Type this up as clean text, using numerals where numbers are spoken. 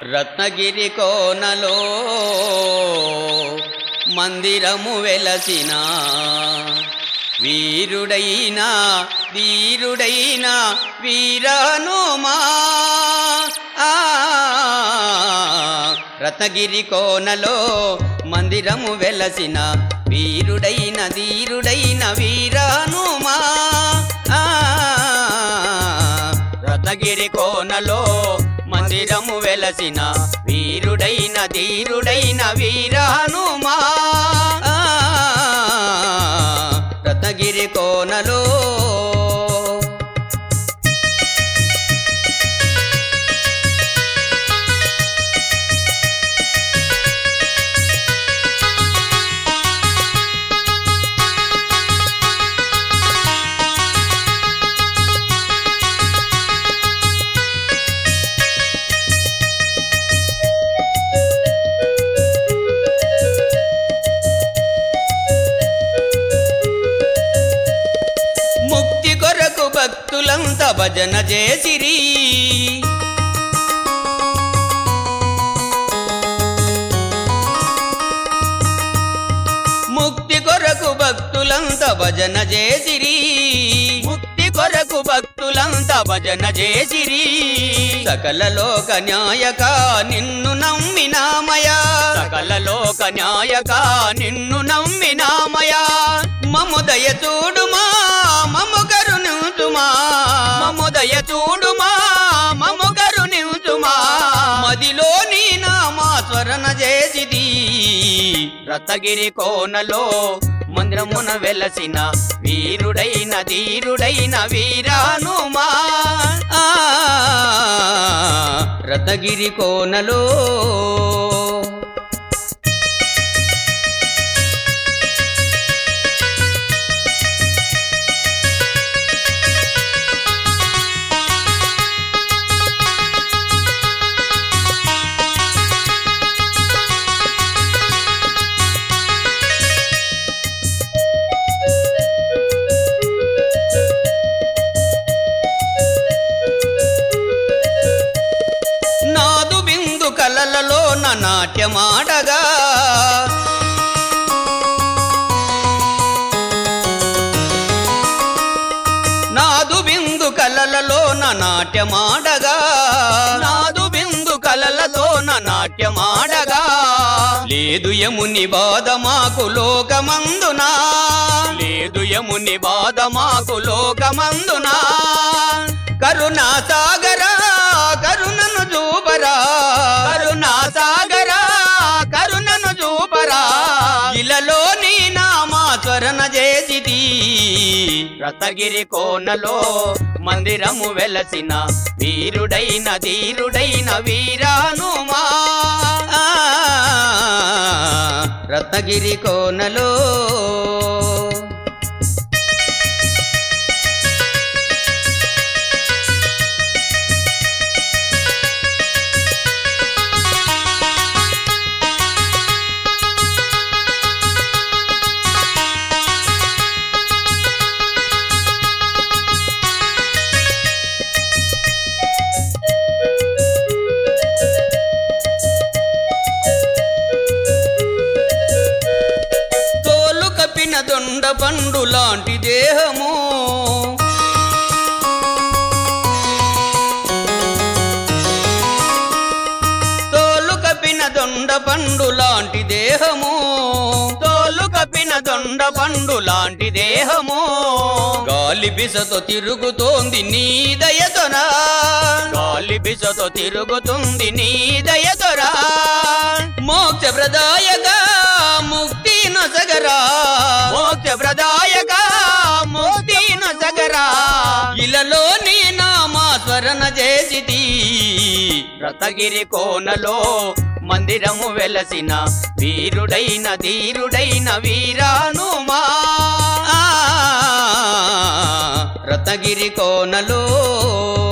రత్నగిరి కోనలో మందిరము వెలసిన వీరుడైన ధీరుడైన వీరనుమా రత్నగిరి కోనలో మందిరము వెలసిన వీరుడైన ధీరుడైన వీరనుమా రత్నగిరి కోనలో మందిరము వెలసిన వీరుడైన ధీరుడైన వీరనుమా రత్నగిరి కోనలో ముక్తి కొరకు భక్తులంతా భజన చేసిరి ముక్తి కొరకు భక్తులంతా భజన చేసిరి ముక్తి కొరకు భక్తులంతా భజన చేసిరి సకల లోక నాయక నిన్ను నమ్మినామయా సకల లోక నాయక నిన్ను నమ్మినామయా మమ్ము దయ చూడుమా మమ్ము కరుణించుమా మమ్ము దయ చూడుమా మమ్ము కరుణించుమా మదిలో నీ నామా స్మరణ చేసిది రత్నగిరి కోనలో మందిరమున వెలసిన వీరుడైన ధీరుడైన వీరనుమా రత్నగిరి కోనలో నాదు బిందు కలలలో నా నాట్యమాడగా నాదు బిందు కలలలో నా నాట్యమాడగా నాదు బిందు కలలతో నా నాట్యమాడగా లేదు యముని బాధ మాకు లోకమందునా లేదు యముని బాధ మాకు లోకమందునా కరుణా సాగరా కరుణను చూపరా కరుణా సాగరా కరుణను చూపరా ఇలలో నీ నామా స్మరణ చేసిది రత్నగిరి కోనలో మందిరము వెలసిన వీరుడైన ధీరుడైన వీరనుమా రత్నగిరి కోనలో దొండ పండు లాంటి దేహము తోలు కప్పిన దొండ పండు లాంటి దేహము తోలు కప్పిన దొండ పండు లాంటి దేహము గాలి బిసతో తిరుగుతోంది నీ దయతోనా గాలి బిసతో తిరుగుతుంది నీ దయతోరా మోక్ష ప్రదాయక ముక్తి నొసగరా మోక్ష ప్రదాయక ముక్తి నొసగరా ఇలలో నీ నామా స్మరణ చేసిది రత్నగిరి కోనలో మందిరము వెలసిన వీరుడైన ధీరుడైన వీరనుమా రత్నగిరి కోనలో